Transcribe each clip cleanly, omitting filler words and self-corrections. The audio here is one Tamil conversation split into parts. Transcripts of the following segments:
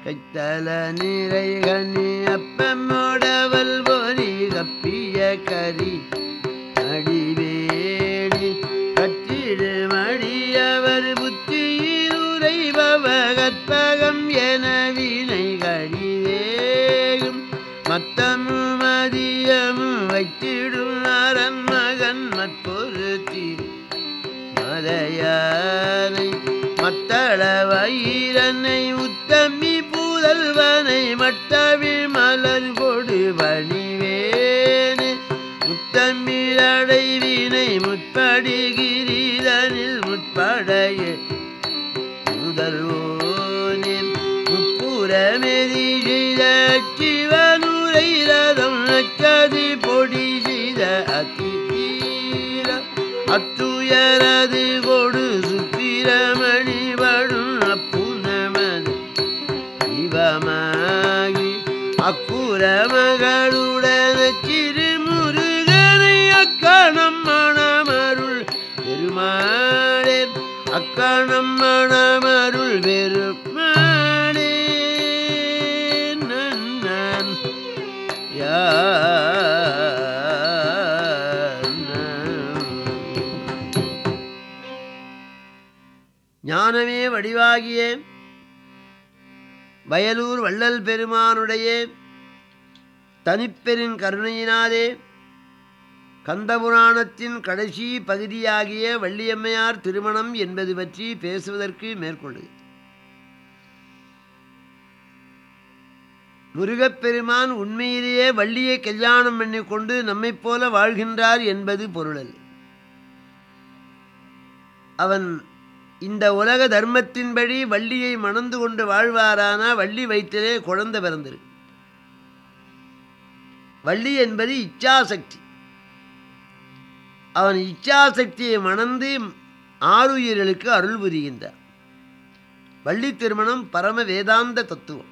கைத்தல நிறை கனி அப்பமோடவல் பொறி கப்பிய கரி அடிவேணி கற்றிடு மடியவர் புத்தியில் உரைபவ கற்பகம் என வினை கழிவேகும் மத்தமும் மதியமும் வைத்திடும் அரண் மகன் மற்பொருத்தி மலையானை மத்தள வயிரனை உத்தமி பூதல்வனை மட்டவிழ் மலர் கொடு பணிவேனே முத்தமிழடைவினை முற்படுகிரிதனில் முற்படைய முதல்வோனே முப்புறமெதி செய்த சிவனுரை ரதம் நச்சதி பொடி செய்த அதிதீர அத்துயரது கொடு சுத்திரமணி படும் அப்புனமது இவமாகி அக்குற மகளுடன் சிறு முருகனை அக்கணம் மணமருள் பெருமாளே அக்கணம் மணமருள் பெருமாளே நன்னான் ஞானமே வடிவாகிய வயலூர் வள்ளல் பெருமானுடைய தனிப்பெருங் கருணையினாலே கந்தபுராணத்தின் கடைசி பகுதியாகிய வள்ளியம்மையார் திருமணம் என்பது பற்றி பேசுவதற்கு மேற்கொள்ளுது. முருகப்பெருமான் உண்மையிலேயே வள்ளியை கல்யாணம் பண்ணிக்கொண்டு நம்மைப் போல வாழ்கின்றார் என்பது பொருளல். அவன் இந்த உலக தர்மத்தின்படி வள்ளியை மணந்து கொண்டு வாழ்வாரானா வள்ளி வயிற்றிலே குழந்தை பிறந்திரு. வள்ளி என்பது இச்சாசக்தி. அவன் இச்சாசக்தியை மணந்து ஆறுயிர்களுக்கு அருள் புரிகின்றார். வள்ளி திருமணம் பரம வேதாந்த தத்துவம்.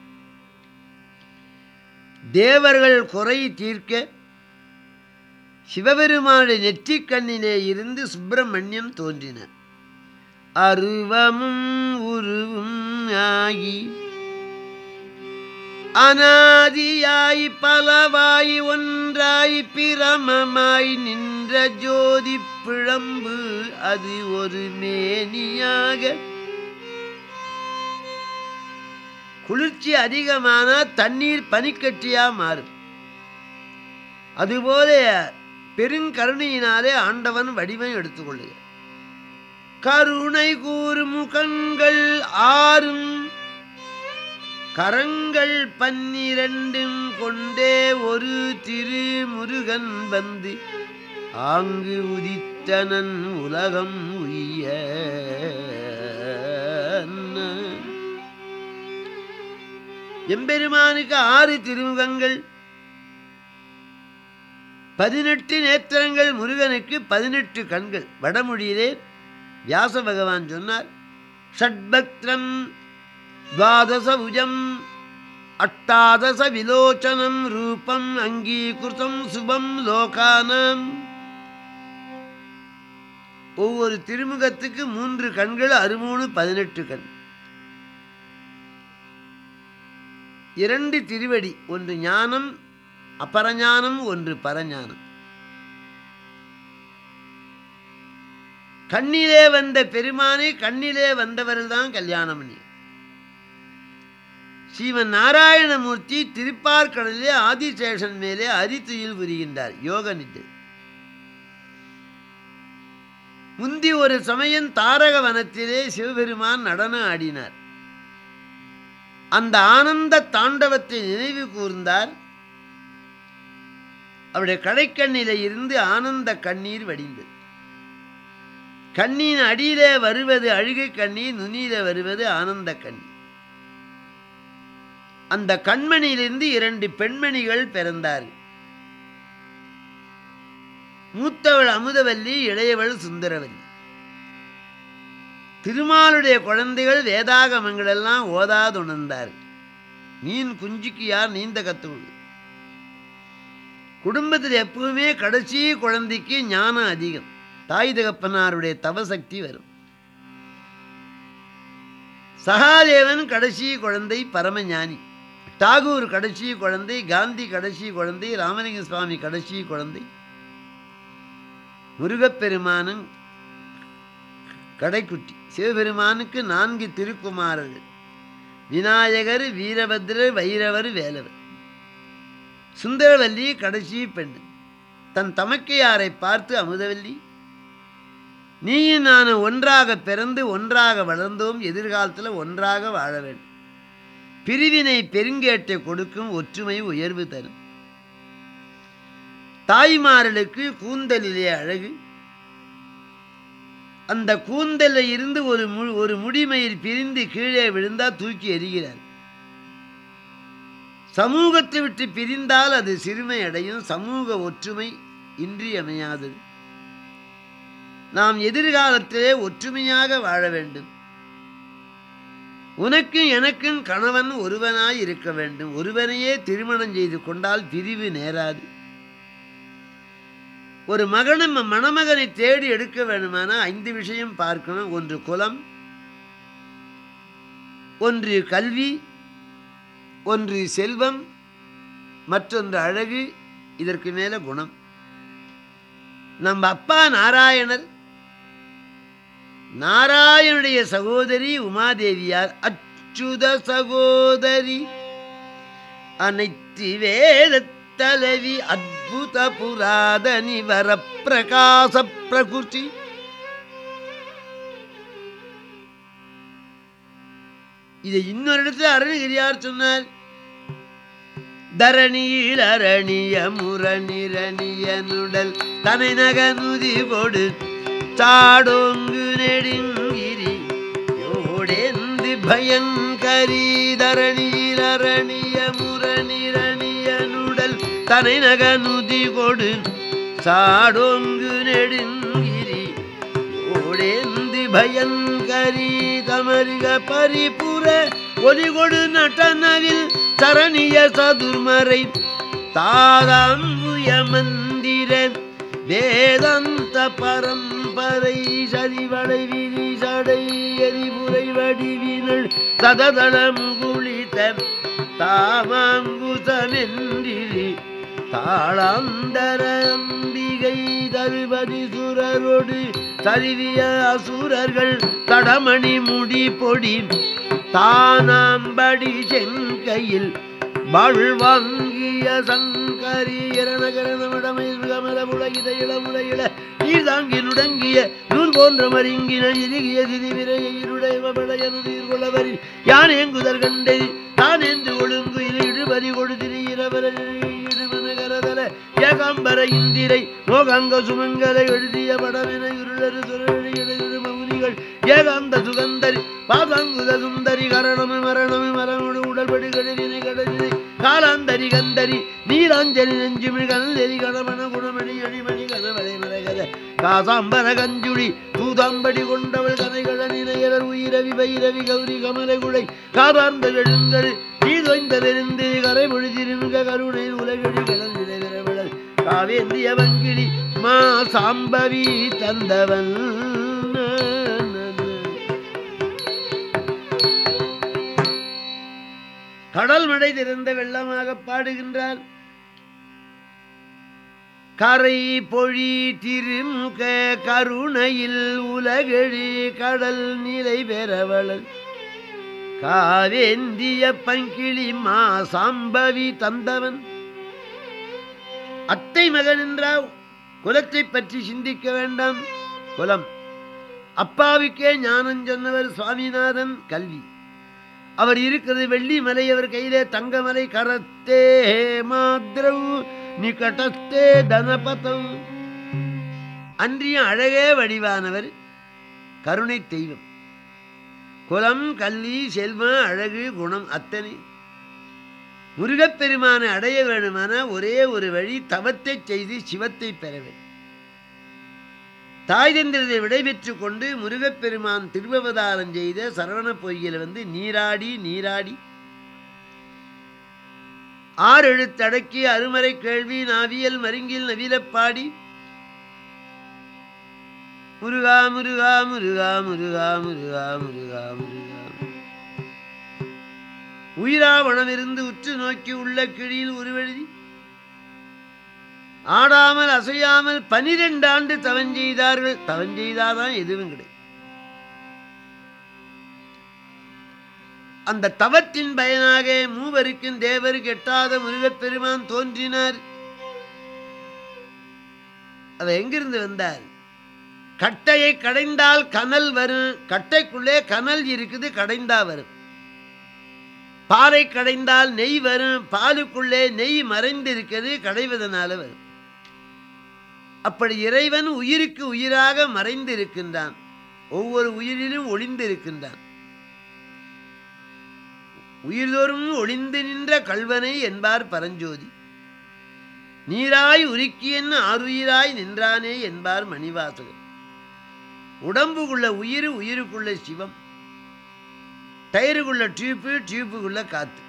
தேவர்கள் குறை தீர்க்க சிவபெருமானுடைய நெற்றிக்கண்ணிலே இருந்து சுப்பிரமணியம் தோன்றினார். அருவமும் உருவும் ஆகி அநாதியாய் பலவாய் ஒன்றாய் பிரமமாய் நின்ற ஜோதி பிழம்பு அது ஒரு மேனியாக குளிர்ச்சி அதிகமான தண்ணீர் பனிக்கட்டியா மாறும். அதுபோல பெருங்கருணையினாலே ஆண்டவன் வடிவம் எடுத்துக்கொள்ளுக. கருணை கூறு முகங்கள் ஆறும் கரங்கள் 12 கொண்டே ஒரு திரு முருகன் வந்து ஆங்கு உதித்தனன் உலகம் உய்ய. எம்பெருமானுக்கு 6 திருமுகங்கள், 18 நேத்திரங்கள். முருகனுக்கு 18 கண்கள். வடமொழியிலே வியாச பகவான் சொன்னார், ஷட்பக்திரம் துவாதச புஜம் அட்டாதச விலோச்சனம் ரூபம் அங்கீகிருதம் சுபம் லோகானம். ஒவ்வொரு திருமுகத்துக்கு 3 கண்கள், 63 18 கண். 2 திருவடி, ஒன்று ஞானம் அபரஞானம், ஒன்று பரஞானம். கண்ணிலே வந்த பெருமானை கண்ணிலே வந்தவர்கள் தான் கல்யாணம் பண்ணி. ஸ்ரீமன் நாராயணமூர்த்தி திருப்பார்கடலிலே ஆதிசேஷன் மேலே அரித்துயில் புரிகின்றார் யோக நிலை. முந்தி ஒரு சமயம் தாரக வனத்திலே சிவபெருமான் நடனம் ஆடினார். அந்த ஆனந்த தாண்டவத்தை நினைவு கூர்ந்தார். அவருடைய கடைக்கண்ணிலே இருந்து ஆனந்த கண்ணீர் வடிந்தது. கண்ணின் அடியிலே வருவது அழுகை கண்ணீர், நுனியிலே வருவது ஆனந்த கண்ணீர். அந்த கண்மணியிலிருந்து 2 பெண்மணிகள் பிறந்தார்கள். மூத்தவள் அமுதவல்லி, இளையவள் சுந்தரவல்லி. திருமாலுடைய குழந்தைகள் வேதாகமங்கள் எல்லாம் ஓதாதுணர்ந்தார்கள். மீன் குஞ்சுக்கு யார் நீந்த கற்றுக்கொள்ளு. குடும்பத்தில் எப்பவுமே கடைசி குழந்தைக்கு ஞானம் அதிகம். தாய் தகப்பனாருடைய தவசக்தி வரும். சகாதேவன் கடைசி குழந்தை பரமஞானி, டாகூர் கடைசி குழந்தை, காந்தி கடைசி குழந்தை, ராமலிங்க சுவாமி கடைசி குழந்தை, முருகப்பெருமானும் கடைக்குட்டி. சிவபெருமானுக்கு 4 திருக்குமாரர்கள், விநாயகர், வீரபத்ரர், வைரவர், வேலவர். சுந்தரவல்லி கடைசி பெண். தன் தமக்கையாரை பார்த்து, அமுதவல்லி, நீயும் நானும் ஒன்றாக பிறந்து ஒன்றாக வளர்ந்தோம், எதிர்காலத்தில் ஒன்றாக வாழ வேண்டும். பிரிவினை பெருங்கேட்டை கொடுக்கும், ஒற்றுமை உயர்வு தரும். தாய்மார்களுக்கு கூந்தலிலே அழகு. அந்த கூந்தலில் இருந்து ஒரு முடிமயிர் பிரிந்து கீழே விழுந்தா தூக்கி எறிகிறார். சமூகத்தை விட்டு பிரிந்தால் அது சிறுமை அடையும். சமூக ஒற்றுமை இன்றியமையாதது. நாம் எதிர்காலத்திலே ஒற்றுமையாக வாழ வேண்டும். உனக்கும் எனக்கும் கணவன் ஒருவனாய் இருக்க வேண்டும். ஒருவனையே திருமணம் செய்து கொண்டால் பிரிவு நேராது. ஒரு மணமகனை தேடி எடுக்க வேண்டுமானா 5 விஷயம் பார்க்கணும். 1 குலம், 1 கல்வி, 1 செல்வம், மற்றொன்று அழகு, இதற்கு மேல குணம். நம்ம அப்பா நாராயணர், நாராயணுடைய சகோதரி உமாதேவியார் அச்சுத சகோதரி, அனைத்து வேத தலைவி, அத்புத புராதனி, வரப்பிரகாச பிரகுதி. இதை இன்னொரு இடத்துல அருணகிரியார் சொன்னார். தரணியில் அரணிய முரணிரணியனுடல் தனை நகனுதி கொடு சாடோங்கு நெடுங்கிரி யோடேந்து பயங்கரி. தரணியில் அரணிய முரணிரணியனுடல் தனை நகனுதி கொடு சாடோங்கு நெடுங்கிரி யோடேந்து பயங்கரி. தமரிக பரிபுர ஒலிகொடு நடனவில் சரணிய சதுர்மறை தாராம்புய மந்திர வேதந்த பரம்பரை சரிவடை விதி சடை எரிபுரை வடிவினள் சததள முகுளித்த தாமாங்குசமென்றிரி தாளாந்தர அம்பிகை தருபதி சுரரோடு சரிவிய அசுரர்கள் தடமணி முடி பொடி தானாம்படி செங்கையில் வாழ்வாங்கிய சங்கரி இரணகரணமடமைகமலமுளையிட இளமுளையிட நீர் தாங்கி நுடங்கிய நூல் போன்ற மருங்கின இறுகிய சிதிவிரையுடையமபடையனுதீர்கொள்ளவரி யான் ஏங்குதல் கண்டை தான் என்று ஒழுங்கு இழுபறி கொடுதிரி இரவரமனகரதல ஏகாம்பர இந்திரை மோகாங்க சுமங்கலை எழுதிய படமென இருளரு சுரழியடு மௌனிகள் ஏகாந்த சுகந்தரி பாதாங்குத சுந்தரி கரணமு மரணமு மரணோடு உடல்படி கடலினை கடலினை காலாந்தரி கந்தரி நீலாஞ்சலி நெஞ்சுமிழ் கந்தரி கணமன குணமணி அணிமணி கனவலை மரகத காசாம்பர கஞ்சுடி தூதாம்படி கொண்டவள் கதைகள நிலையர் உயிரவி பைரவி கௌரி கமலை குடை காபார்ந்த எழுந்தரு நீதொய்ந்த வெறிந்து கரை மொழிதிருங்க கருணை உலகடி கடல் நிலைவரவளல் காவேந்திய வங்கிடி மா சாம்பவி தந்தவன். கடல் மழை திறந்த வெள்ளமாக பாடுகின்றார். கரை பொழி திருமுக கருணையில் உலகெழி கடல் நிலை பெறவளல் காவேந்திய பங்கிளி மா சாம்பவி தந்தவன். அத்தை மகன் என்றால் குலத்தை பற்றி சிந்திக்க வேண்டாம். குலம் அப்பாவுக்கே ஞானம் சொன்னவர் சுவாமிநாதன். கல்வி அவர் இருக்கிறது வெள்ளி மலை, அவர் கையிலே தங்கமலை. கரத்தே மாத்ரவ் நிகடஸ்தே தனபதம். அன்றியும் அழகே வடிவானவர், கருணை தெய்வம். குலம், கல்வி, செல்வம், அழகு, குணம் அத்தனை. முருகப்பெருமானை அடைய வேண்டுமான ஒரே ஒரு வழி தவத்தை செய்து சிவத்தை பெற வேண்டும். தாய் தந்திரத்தை விடைபெற்று கொண்டு முருகப்பெருமான் திருவவதாரம் செய்த சரவண பொய்யில் நீராடி நீராடி 6 எழுத்தடக்கி அருமறை கேள்வி நாவியல் மருங்கில் நவிலப்பாடி முருகா முருகா முருகா முருகா முருகா முருகா முருகா உயிராவணமிருந்து உற்று நோக்கி உள்ள கிழியில் உருவெழுதி ஆடாமல் அசையாமல் 12 ஆண்டு தவஞ்செய்தார்கள். தவஞ்செய்தாதான் எதுவும் கிடையாது. அந்த தவத்தின் பயனாக மூவருக்கும் தேவருக்கு எட்டாத முருகப்பெருமான் தோன்றினார். அவர் எங்கிருந்து வந்தார்? கட்டையை கடைந்தால் கனல் வரும். கட்டைக்குள்ளே கனல் இருக்குது, கடைந்தா வரும். பாலை கடைந்தால் நெய் வரும். பாலுக்குள்ளே நெய் மறைந்து இருக்கிறது, கடைவதனால வரும். அப்படி இறைவன் உயிருக்கு உயிராக மறைந்து இருக்கின்றான். ஒவ்வொரு உயிரிலும் ஒளிந்து இருக்கின்றான். உயிர்தோறும் ஒளிந்து நின்ற கல்வனை என்பார் பரஞ்சோதி. நீராய் உருக்கியன் ஆறுயிராய் நின்றானே என்பார் மணிவாசகர். உடம்புக்குள்ள உயிர், உயிருக்குள்ள சிவம். டயருக்குள்ள டியூப்பு, டியூப்புக்குள்ள காத்து.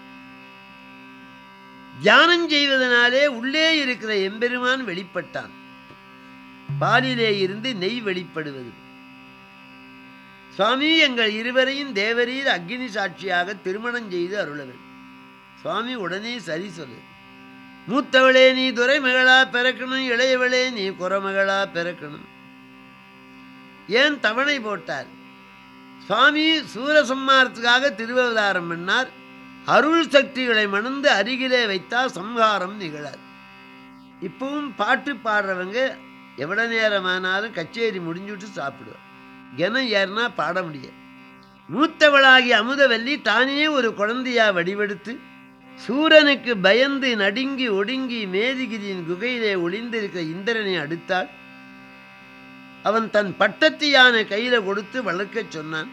தியானம் செய்வதனாலே உள்ளே இருக்கிற எம்பெருமான் வெளிப்பட்டான். பாலிலே இருந்து நெய் வெளிப்படுவது. சுவாமி, எங்கள் இருவரையும் தேவரீர் அக்னி சாட்சியாக திருமணம் செய்து அருளவர். சுவாமி உடனே சரி சொல்லு. மூத்தவளே நீ துரைமகளா பிறக்கணும், இளையவளே நீ குறமகளா பிறக்கணும். ஏன் தவணை போட்டார்? சுவாமி சூரசம்மாரத்துக்காக திருவவதாரம் பண்ணார். அருள் சக்திகளை மணந்து அருகிலே வைத்தால் சம்ஹாரம் நிகழாது. இப்பவும் பாட்டு பாடுறவங்க எவ்வளவு நேரமானாலும் கச்சேரி முடிஞ்சுட்டு சாப்பிடுவார். கனம் ஏறினா பாட முடியாது. மூத்தவளாகி அமுதவல்லி தானே ஒரு குழந்தையா வடிவெடுத்து சூரனுக்கு பயந்து நடுங்கி ஒடுங்கி மேதிகிரியின் குகையிலே ஒளிந்திருக்கிற இந்திரனை அடுத்தாள். அவன் தன் பட்டத்தியான கையில கொடுத்து வளர்க்க சொன்னான்.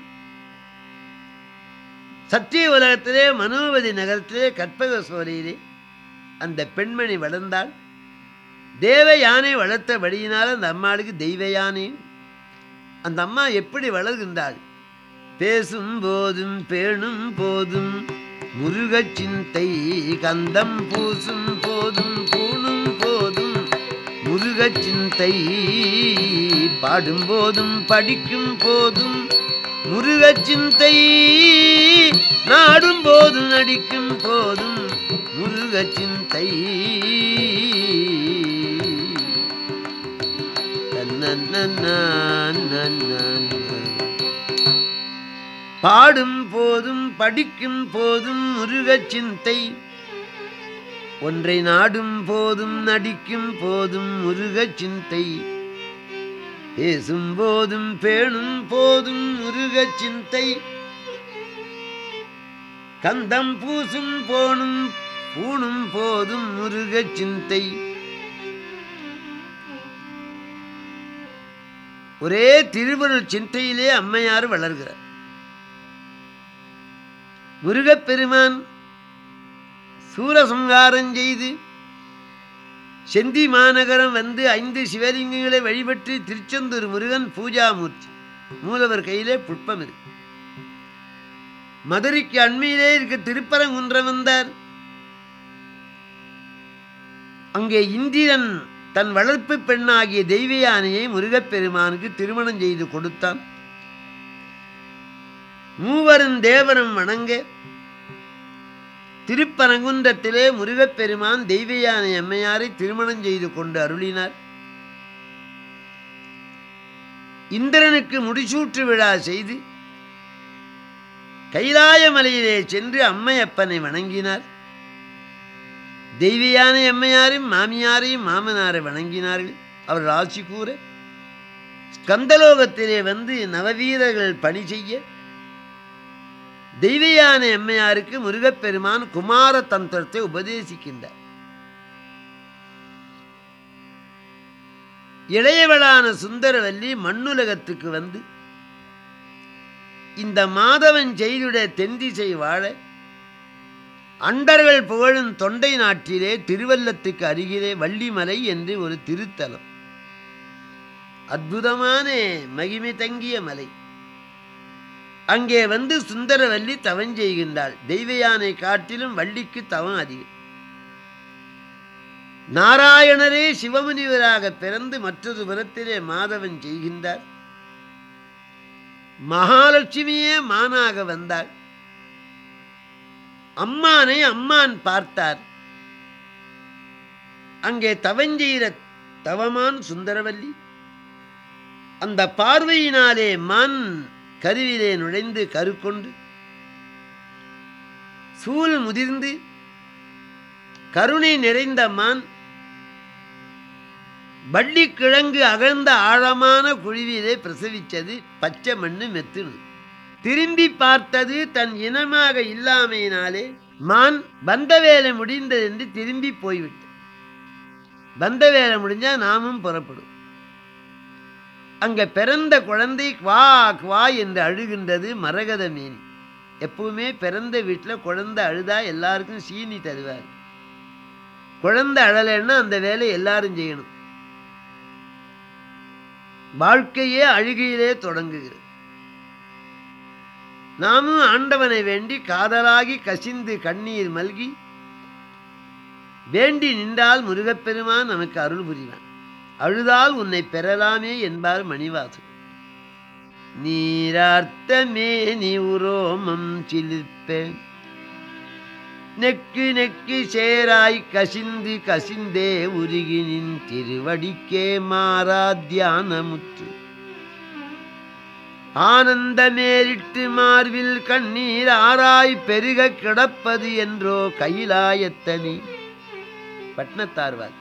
சத்திய உலகத்திலே மனோவதி நகரத்திலே கற்பக சோலையிலே அந்த பெண்மணி வளர்ந்தாள். தேவ யானை வளர்த்தபடியினால் அந்த அம்மாளுக்கு தெய்வ யானை. அந்த அம்மா எப்படி வளர்கின்றாள்? பேசும் போதும் பேணும் போதும் முருக சிந்தை, கந்தம் பூசும் போதும் பூணும் போதும் முருக சிந்தை, பாடும் போதும் படிக்கும் போதும் முருக சிந்தை, நாடும் போதும் நடிக்கும் போதும் முருக சிந்தை. பாடும் போதும் படிக்கும் போதும் முருக சிந்தை, ஒன்றை நாடும் போதும் நடிக்கும் போதும் முருக சிந்தை, பேசும் போதும் பேணும் போதும் முருக சிந்தை, கந்தம் பூசும் போனும் பூணும் போதும் முருக சிந்தை. ஒரே திருவருள் சிந்தையிலே அம்மையார் வளர்கிறார். முருகப்பெருமான் சூரசம்ஹாரம் செய்து செந்தி மாநகரம் வந்து 5 சிவலிங்கங்களை வழிபட்டு திருச்செந்தூர் முருகன் பூஜாமூர்த்தி. மூலவர் கையிலே புஷ்பம் இருக்கு. மதுரைக்கு அண்மையிலே இருக்க திருப்பரங்குன்றம் வந்தார். அங்கே இந்திரன் தன் வளர்ப்பு பெண்ணாகிய தெய்வ யானையை முருகப்பெருமானுக்கு திருமணம் செய்து கொடுத்தான். மூவரும் தேவரும் வணங்க திருப்பரங்குன்றத்திலே முருகப்பெருமான் தெய்வ யானை அம்மையாரை திருமணம் செய்து கொண்டு அருளினார். இந்திரனுக்கு முடிசூற்று விழா செய்து கைலாய மலையிலே சென்று அம்மையப்பனை வணங்கினார். தெய்வ யானை அம்மையாரையும் மாமியாரையும் மாமனாரை வணங்கினார்கள். அவர்கள் ஆட்சி கூற ஸ்கந்தலோகத்திலே வந்து நவவீரர்கள் பணி செய்ய தெய்வ யானை அம்மையாருக்கு முருகப்பெருமான் குமார தந்திரத்தை உபதேசிக்கின்றார். இளையவளான சுந்தரவல்லி மண்ணுலகத்துக்கு வந்து இந்த மாதவன் செய்துடைய தென்திசை வாழ அண்டர்கள் புகழும் தொண்டை நாட்டிலே திருவல்லத்துக்கு அருகிலே வள்ளிமலை என்று ஒரு திருத்தலம். அற்புதமான மகிமை தங்கிய மலை. அங்கே வந்து சுந்தரவல்லி தவம் செய்கின்றாள். தெய்வ யானை காட்டிலும் வள்ளிக்கு தவம் அதிகம். நாராயணரே சிவமுனிவராக பிறந்து மற்றொரு புறத்திலே மாதவன் செய்கின்றார். மகாலட்சுமியே மானாக வந்தாள். அம்மானை அம்மான் பார்த்தார். அங்கே தவஞ்செய்கிற தவமான் சுந்தரவல்லி அந்த பார்வையினாலே மான் கருவிலே நுழைந்து கருக்கொண்டு சூல் முதிர்ந்து கருணை நிறைந்த மான் வள்ளிக்கிழங்கு அகழ்ந்த ஆழமான குழிவிலே பிரசவிச்சது. பச்சை மண்ணு மெத்துனு திரும்பி பார்த்தது தன் இனமாக இல்லாமையினாலே மான் வந்த வேலை முடிந்தது என்று திரும்பி போய்விட்டு, வந்த வேலை முடிஞ்சா நாமும் புறப்படும். அங்க பிறந்த குழந்தை குவா குவா என்று அழுகின்றது. மரகத மேனி. எப்பவுமே பிறந்த வீட்டில் குழந்தை அழுதா எல்லாருக்கும் சீனி தருவார். குழந்தை அழலைன்னா அந்த வேலை எல்லாரும் செய்யணும். வாழ்க்கையே அழுகையிலே தொடங்குகிறது. நாமும் ஆண்டவனை வேண்டி காதலாகி கசிந்து கண்ணீர் மல்கி வேண்டி நின்றால் முருகப்பெருமான் நமக்கு அருள் புரிவான். அழுதால் உன்னை பெறலாமே என்பார் மணிவாசன். நீரார்த்தமே நீ உரோமம் சிலிர்ப்பேன் நெக்கு நெக்கு சேராய் கசிந்து கசிந்தே உருகினின் திருவடிக்கே மாறா தியானமுற்று ஆனந்தமேறிட்டு மார்பில் கண்ணீர் ஆராய் பெருக கிடப்பது என்றோ கையிலாயத்தனி. பட்னத்தார்வார்.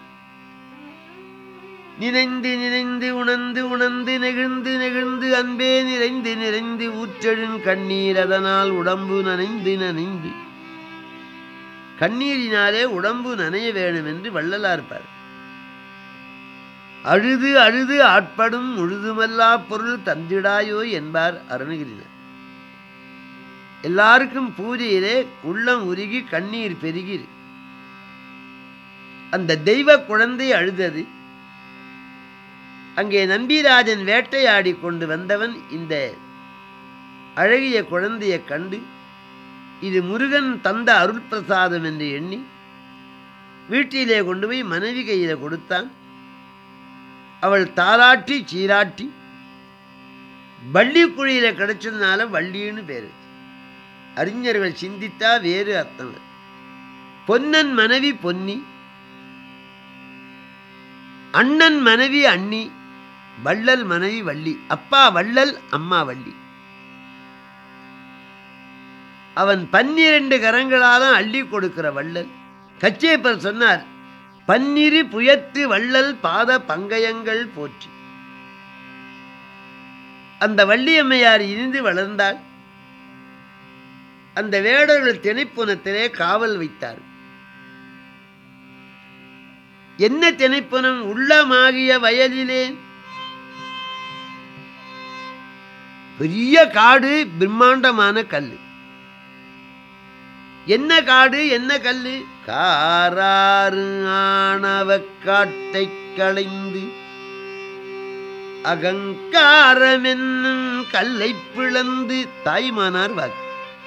நினைந்து நினைந்து உணர்ந்து உணர்ந்து நெகிழ்ந்து நெகிழ்ந்து அன்பே நிறைந்து நிறைந்து ஊற்றெழும் கண்ணீர் அதனால் உடம்பு நனைந்து நனைந்து. கண்ணீரினாலே உடம்பு நனைய வேணும் என்று வள்ளலார்ப்பார். அழுது அழுது ஆட்படும் முழுதுமல்லா பொருள் தந்திடாயோ என்பார் அருணகிரினார். எல்லாருக்கும் பூஜையிலே உள்ளம் உருகி கண்ணீர் பெருகி அந்த தெய்வ குழந்தை அழுதது. அங்கே நம்பிராஜன் வேட்டையாடி கொண்டு வந்தவன் இந்த அழகிய குழந்தையை கண்டு இது முருகன் தந்த அருள் பிரசாதம் என்று எண்ணி வீட்டிலே கொண்டு போய் மனைவி கையில கொடுத்தான். அவள் தாராட்டி சீராட்டி வள்ளி குழியில கிடைச்சதுனால வள்ளின்னு பேரு. அறிஞர்கள் சிந்தித்தா வேறு அர்த்தம். பொன்னன் மனைவி பொன்னி, அண்ணன் மனைவி அண்ணி, வள்ளல் மனைவி வள்ளி. அப்பா வள்ளல், அம்மா வள்ளி. அவன் 12 கரங்களாலும் அள்ளி கொடுக்கிற வள்ளல். கச்சேப்பர் சொன்னார், பன்னிரு புயத்து வள்ளல் பாத பங்கயங்கள் போற்றி. அந்த வள்ளியம்மையார் இருந்து வளர்ந்தாள். அந்த வேடர்கள் திணைப்புனத்திலே காவல் வைத்தார். என்ன திணைப்புனம்? உள்ளமாகிய வயலிலே பெரிய காடு, பிரம்மாண்டமான கல். என்ன காடு, என்ன கல்லு? காராறு ஆணவ காட்டை களைந்து அகங்காரம் என்னும் கல்லை பிளந்து. தாய்மானார் வாக்கு.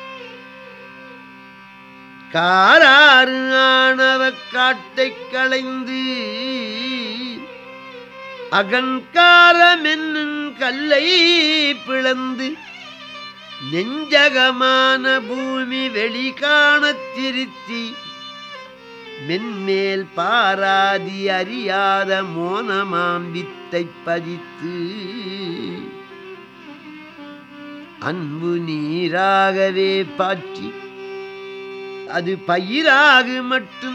காராறு ஆணவ காட்டை களைந்து அகங்காரம் என்னும் கல்லை பிளந்து நெஞ்சகமான பூமி வெளி காணத் திருத்தி மென்மேல் பாராதி அறியாத மோனமாம் வித்தை பதித்து அன்பு நீராகவே பாற்றி அது பயிராகு மட்டும்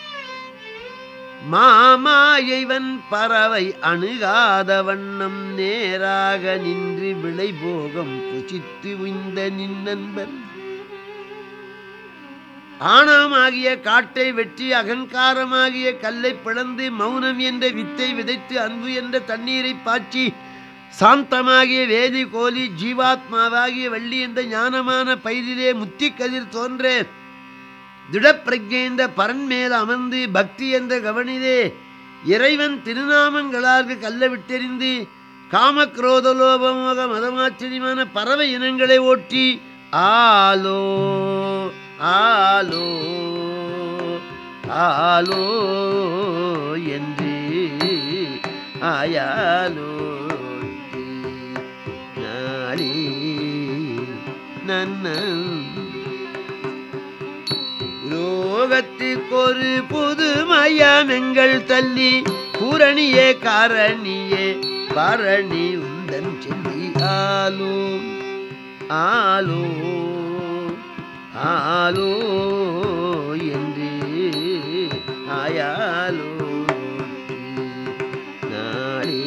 மாமாயைவன் பறவை அணுகாத வண்ணம் நேராக நின்று விளைபோகம் புசித்து உய்ந்த நின்னன்பன். ஆணவமாகிய காட்டை வெற்றி அகங்காரமாகிய கல்லை பிளந்து மௌனம் என்ற வித்தை விதைத்து அன்பு என்ற தண்ணீரை பாய்ச்சி சாந்தமாகிய வேதி கோலி ஜீவாத்மாவாகிய வள்ளி என்ற ஞானமான பயிரிலே முத்தி கதிர் தோன்ற திடப்பிரஜை என்ற பரன்மேல் அமர்ந்து பக்தி என்ற கவனிலே இறைவன் திருநாமங்களாக கல்ல விட்டெறிந்து காமக்ரோதலோபமோக மதமாச்சரியமான பறவை இனங்களை ஓட்டி ஆலோ ஆலோ ஆலோ என்று ஆயாலோ நாளே நன்ன போகத்துக்கொரு புதுமயமெங்கள் தள்ளி பூரணியே காரணியே பாரணி உந்தன் செல்லி ஆலோ ஆலோ ஆலோ என்று ஆயாலோ நாளே.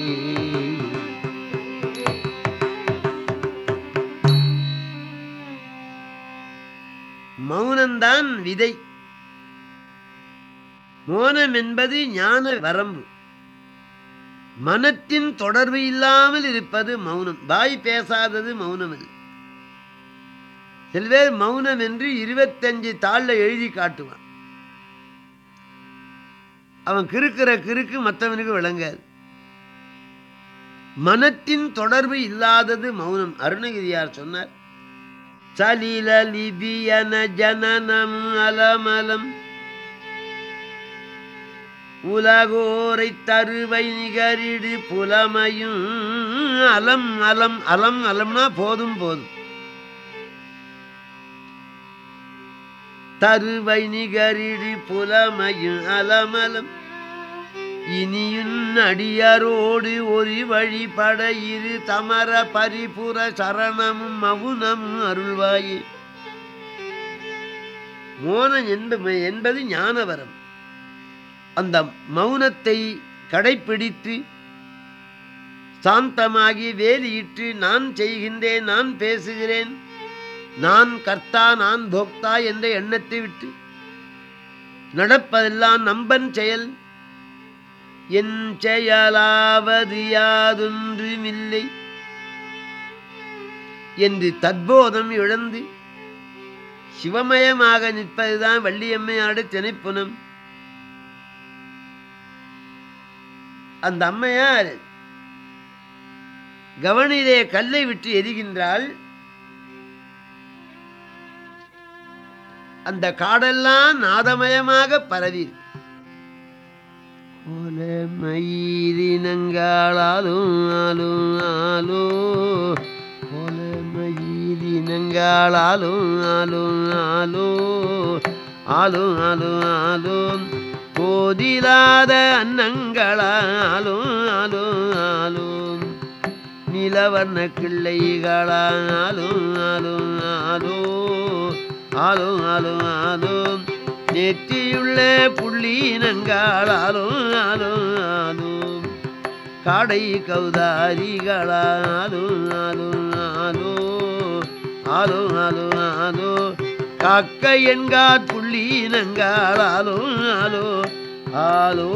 மௌனம்தான் விதை. மௌனம் என்பது ஞான வரம்பு. மனத்தின் தொடர்பு இல்லாமல் இருப்பது மௌனம். வாய் பேசாதது மௌனம் இல்லை. சில பேர் மௌனம் என்று 25 தாள்ல எழுதி காட்டுவான். அவன் கிறுக்கிற கிறுக்கு மற்றவனுக்கு விளங்காது. மனத்தின் தொடர்பு இல்லாதது மௌனம். அருணகிரியார் சொன்னார், சலில லிபியன ஜனனம் அலமலம் உலகோரை தருவை நிகரிடு புலமையும் அலம் அலம். அலம் அலம்னா போதும் போதும். தருவை நிகரிடு புலமையும் அலமலம் இனியும் அடியாரோடு ஒரு வழிபட இரு தமர பரிபுர சரணமும் மவுனமும் அருள்வாயே. மௌனம் என்பது ஞானவரம். அந்த மௌனத்தை கடைப்பிடித்து சாந்தமாகி வேலியிட்டு நான் செய்கின்றேன், நான் பேசுகிறேன், நான் கர்த்தா நான் போக்தா என்ற எண்ணத்தை விட்டு நடப்பதெல்லாம் நம்பன் செயல், என் செயலாவது யாதொன்றுமில்லை என்று தத்போதம் இழந்து சிவமயமாக நிற்பதுதான் வள்ளியம்மையாடு திணைப்புனம். அந்த அம்மையார் கவனிலே கல்லை விட்டு எரிகின்றாள். அந்த காடெல்லாம் நாதமயமாக பரவி மயிலினங்காலும் ஆலும் ஆலோ மயிலினங்காலும் ஆலும் ஆலோ ஆலும் ஆலும் ஆலும் போதிலாத அன்னங்களாலும் ஆலும் ஆலும் நிலவர்ண கிள்ளைகளாலும் ஆலும் ஆலோ ஆலும் ஆலும் ஆலும் நெற்றியுள்ள புள்ளினங்காலும் ஆலும் ஆலும் காடை கௌதாரிகளாலும் ஆலும் ஆலோ ஆலும் ஆலும் ஆலோ காக்கை என்காற் புள்ளினங்காலும் ஆலோ ஆலோ.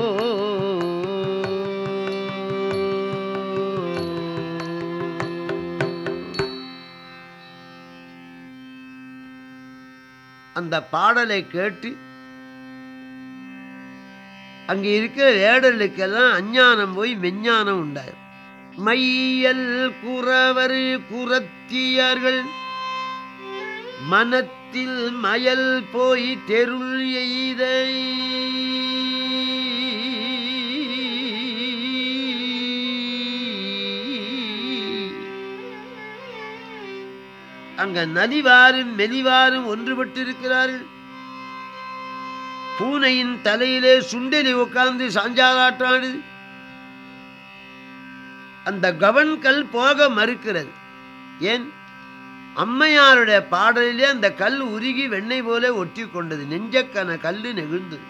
அந்த பாடலை கேட்டு அங்கே இருக்கிற வேடலுக்கெல்லாம் அஞ்ஞானம் போய் மெஞ்ஞானம் உண்டாயிரும். மையல் குறவர் குறத்தியர்கள் மனத்தில் மயல் போய் தெருள் எய்த அங்க நலிவாரும் மெலிவாரும் ஒன்றுபட்டிருக்கிறார்கள். பூனையின் தலையிலே சுண்டெலி உட்கார்ந்து சாஞ்சாலாட்டாடு. அந்த கவன்கல் போக மறுக்கிறது. ஏன்? அம்மையாருடைய பாடலிலே அந்த கல் உருகி வெண்ணெய் போல ஒட்டி கொண்டது. நெஞ்சக்கன கல்லு நெகிழ்ந்தது.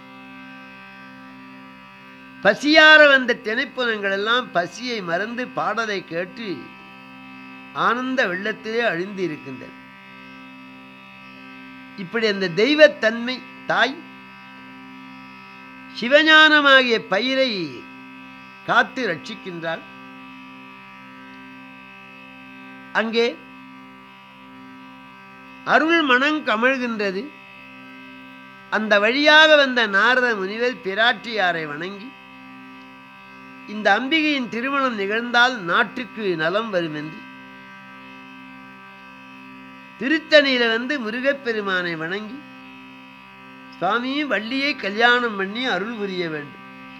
பசியார வந்த திணைப்புனங்கள் எல்லாம் பசியை மறந்து பாடலை கேட்டு ஆனந்த வெள்ளத்திலே அழிந்து இருக்கின்றன. இப்படி அந்த தெய்வத்தன்மை தாய் சிவஞானமாகிய பயிரை காத்து ரட்சிக்கின்றாள். அங்கே அருள் மனம் கமழ்கின்றது. அந்த வழியாக வந்த நாரத முனிவர் பிராட்டியாரை வணங்கி, இந்த அம்பிகையின் திருமணம் நிகழ்ந்தால் நாட்டுக்கு நலம் வரும் என்று திருத்தணியில வந்து முருகப்பெருமானை வணங்கி, சுவாமி வள்ளியை கல்யாணம் பண்ணி அருள் புரிய வேண்டும்.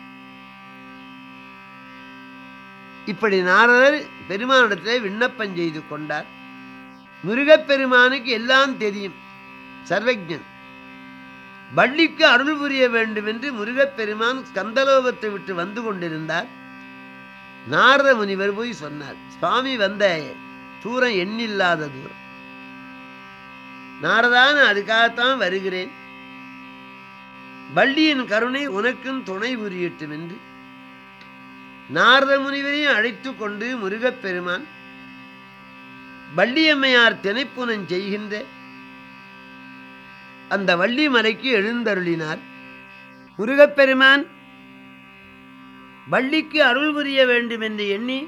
இப்படி நாரதர் பெருமானிடத்திலே விண்ணப்பம் செய்து கொண்டார். முருகப்பெருமானுக்கு எல்லாம் தெரியும், சர்வஜன். வள்ளிக்கு அருள் புரிய வேண்டும் என்று முருகப்பெருமான் ஸ்கந்தலோகத்தை விட்டு வந்து கொண்டிருந்தார். நாரத முனிவர் போய் சொன்னார், சுவாமி வந்த தூரம் எண்ணில்லாத தூரம், நாரதான் அதுக்காகத்தான் வருகிறேன், வள்ளியின் கருணை உனக்கும் துணை புரியட்டும் என்று நாரத முனிவரையும் அழைத்து கொண்டு முருகப்பெருமான் வள்ளியம்மையார் திணைப்புனம் செய்கின்ற அந்த வள்ளி மலைக்கு எழுந்தருளினார். முருகப்பெருமான் வள்ளிக்கு அருள் புரிய வேண்டும் என்று எண்ணி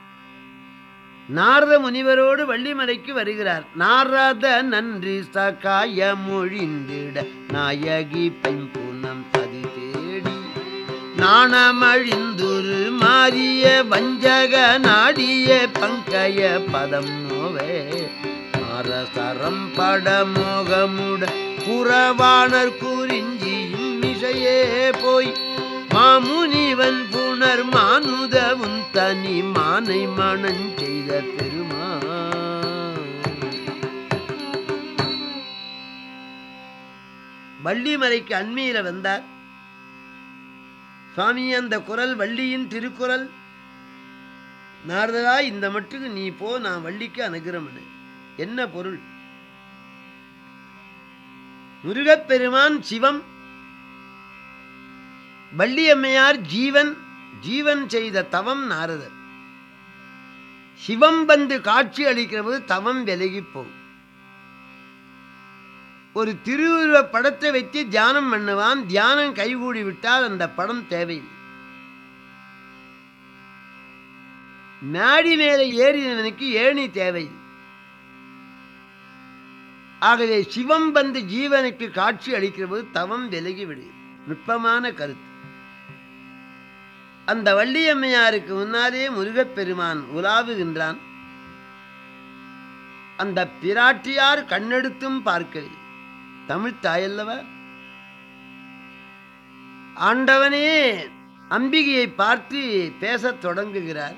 நாரத முனிவரோடு வள்ளிமலைக்கு வருகிறார். நாரத நன்றி சகாய மொழிந்திட நாயகி பெண்புனம் அது தேடி நாணமழிந்துரு மாறிய வஞ்சக நாடிய பங்கய பதம் நோவே அரசரம் படமோகமுட புறவாணர் குறிஞ்சியும் மிசையே போய் மாமுனிவன் புனர் மானுதவும் தனி மானை மணஞ் செய்த பெருமான். வள்ளிமலைக்கு அண்மையில வந்தார் சுவாமி. அந்த குரல் வள்ளியின் திருக்குறள். நாரதா, இந்த மட்டுக்கு நீ போ, நான் வள்ளிக்கு அனுகிரமனு. என்ன பொருள்? முருகப்பெருமான் சிவம், வள்ளியம்மையார் ஜீவன். ஜீவன் செய்த தவம் நாரதர். சிவம் வந்து காட்சி அளிக்கிற போது தவம் விலகி போகும். ஒரு திருவுருவ படத்தை வைத்து தியானம் பண்ணுவான். தியானம் கைகூடி விட்டால் அந்த படம் தேவையில்லை. மேடி மேலே ஏறினவனுக்கு ஏணி தேவையில்லை. ஆகவே சிவம் வந்து ஜீவனுக்கு காட்சி அளிக்கிற போது தவம் விலகி விடுகிறது. நுட்பமான கருத்து. அந்த வள்ளியம்மையாருக்கு முன்னாலே முருகப்பெருமான் உலாவுகின்றான். அந்த பிராட்டியார் கண்ணெடுத்தும் பார்க்கவில்லை. தமிழ் தாயல்லவா? ஆண்டவனே அம்பிகையை பார்த்து பேசத் தொடங்குகிறார்.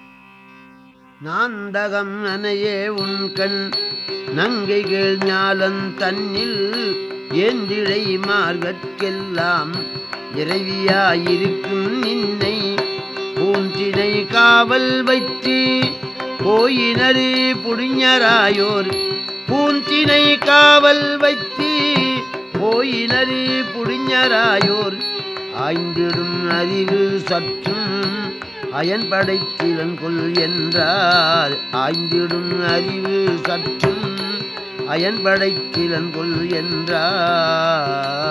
நாந்தகம் அனையே உன் கண் நங்கைகள் ஞாலம் தன்னில் ஏந்திழை மார்கற்கெல்லாம் இறைவியாயிருக்கும் நின்னை பூந்தினை காவல் வைத்து போயினரு புடிஞராயோர் பூந்தினை காவல் வைத்து போயினரு புடிஞராயோர் ஆய்ந்திடும் அறிவு சற்றும் அயன் படைத்திலன் கொள் என்றார். ஆய்ந்திடும் அறிவு சற்றும் அயன் படைத்திலன் கொள் என்றார்.